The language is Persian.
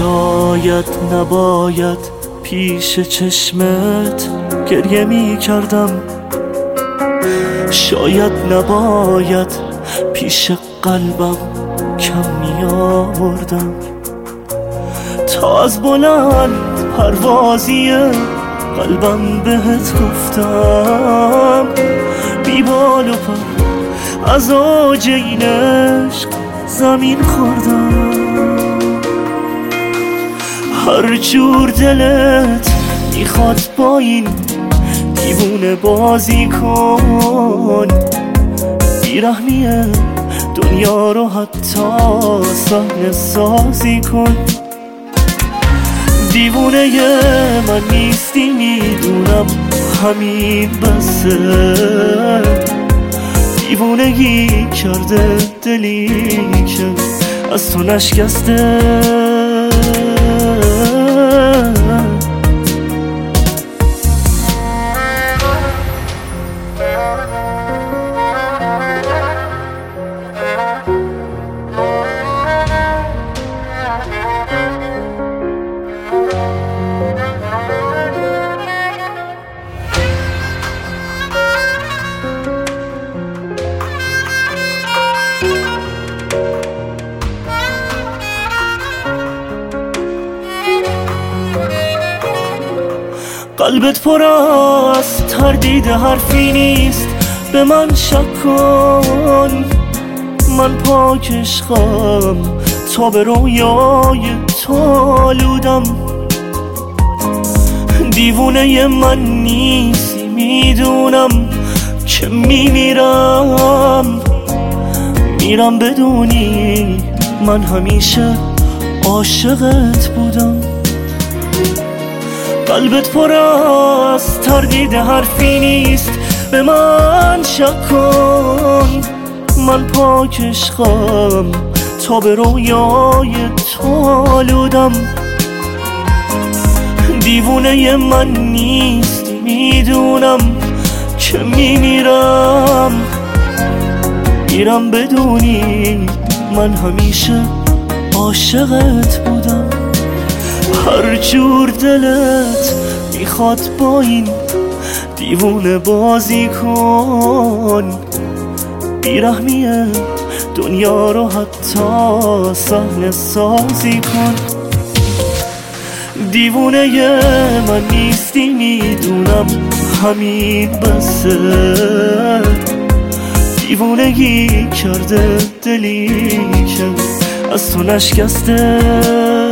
شاید نباید پیش چشمت گریه می کردم، شاید نباید پیش قلبم کم می آوردم، تا از بلند پروازی قلبم بهت گفتم بی بال و پر از اوج این عشق زمین خوردم. هر جور دلت میخواد با این دیوونه بازی کن، بیرحمی دنیا رو حتی صحنه سازی کن. دیوونه من نیستی میدونم، همین بسه، دیوونگی کرده دلی که از تو نشکسته. قلبت پر از تردید، حرفی نیست به من شک کن. من پاک عشقم تا به رویای تو آلودم. دیوونه من نیستی میدونم که میمیرم بدونی من همیشه عاشقت بودم. قلبت پر از تردید، حرفی نیست به من شک کن. من پاک عشقم تا به رویای تو آلودم. دیوونه من نیستی میدونم که میمیرم بدونی من همیشه عاشقت بودم. هر جور دلت میخواد با این دیوونه بازی کن، بیرحمی دنیا رو حتی صحنه سازی کن. دیوونه من نیستی میدونم، همین بسه، دیوونگی کرده دلی که از تو نشکسته.